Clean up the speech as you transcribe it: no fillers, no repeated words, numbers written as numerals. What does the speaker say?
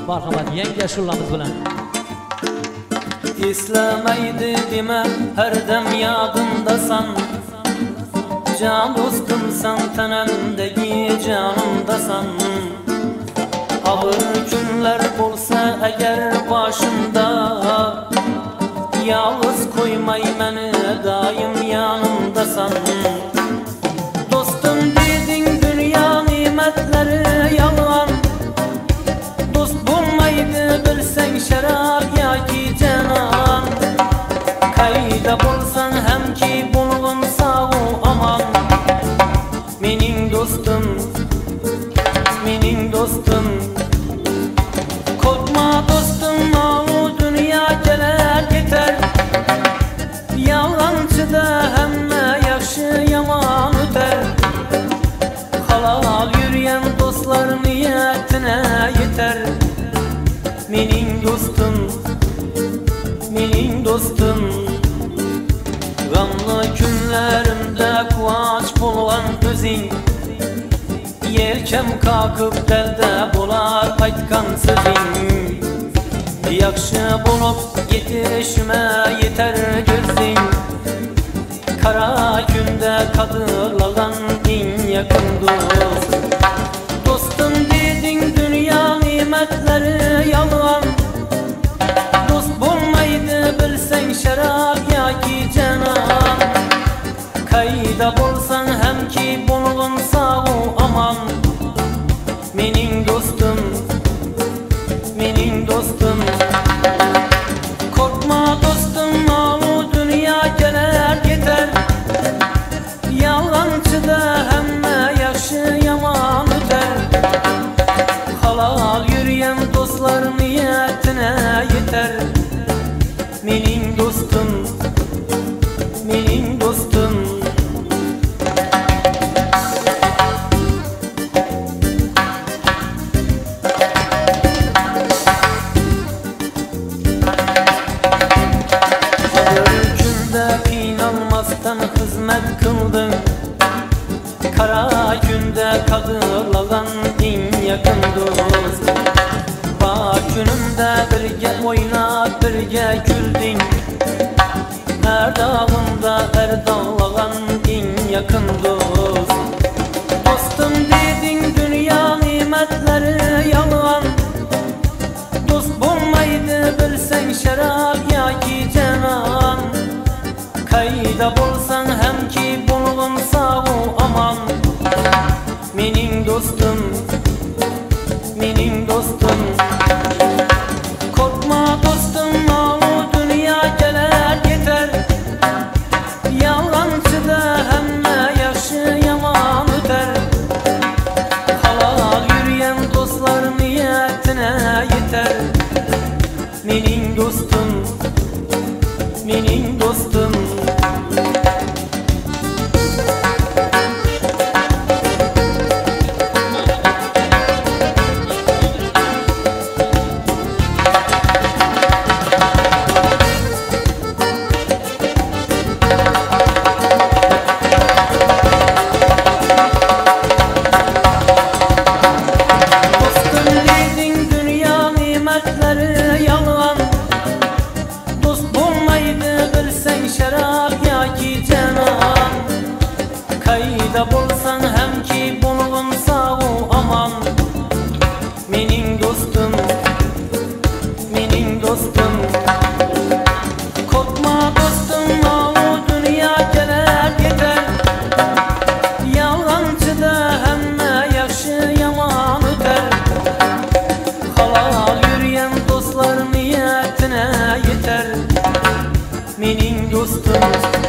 Marhamat, yangi ashulamiz bilan. Eslemaydi deme her dem yadımdasan, can dostumsan, tenemdeki canımdasan. Ağır günler bolsa eğer başımda, yalnız koymay beni daim yanımdasan. Dostum dedin dünya nimetleri yalan, dost bulmaydı bilsen şarap ya ki canan. Kayda bolsan hem ki bulgun sağ aman. Mening dostum, mening dostum. Korkma dostum, o dünya gelir yeter. Yalancıda hemme yaxşı yaman öter. Halal yürüyen dostlar niyetine yeter. Mening dostum, mening dostum. Gamlı günlerimde kuvaç bulgan özün, yelkem kakıp delde bolar aytkan sözün. Yaxşı bulup yetişime yeter gözün. Kara günde kadırlagan en yakın dost. Dostum dedin dünya nimetleri yalan, dost bulmaydı bilsen şarap ya ki canan. Kayda bolsan hem ki bulgun sağ aman. Mening dostum, mening dostum. Korkma dostum, o dünya gelir yeter. Yalancıda hemme yaxşı yaman öter. Halal yürüyen dostlar niyetine yeter. Mening dostum, mening dostum. Kıynalmazdan hizmet kıldın, kara günde kadırlagan en yakın dost. Bak günümde birge oynap birge güldün, her dağımda her dağlagan en yakın dost. Dostum dedin dünya nimetleri yalan, dost bulmaydı bilsen şarap ya ki canan. Kayda bolsan hem ki bulgun sağ aman. Mening dostum, mening dostum. Korkma dostum, o dünya gelir yeter. Yalancıda hemme yaxşı yaman öter. Halal yürüyen dostlar niyetine yeter. Mening dostum, mening dostum. Yalan, dost bulmaydı bilsen şarap ya ki canan. Kayda bolsan hem ki bulgun sağ aman. Mening dostum, mening dostum. Korkma dostum, o dünya gelir yeter. Yalancıda hemme yaxşı yaman öter. Halal yürüyen dostlar niyetine yeter. Mening dostum.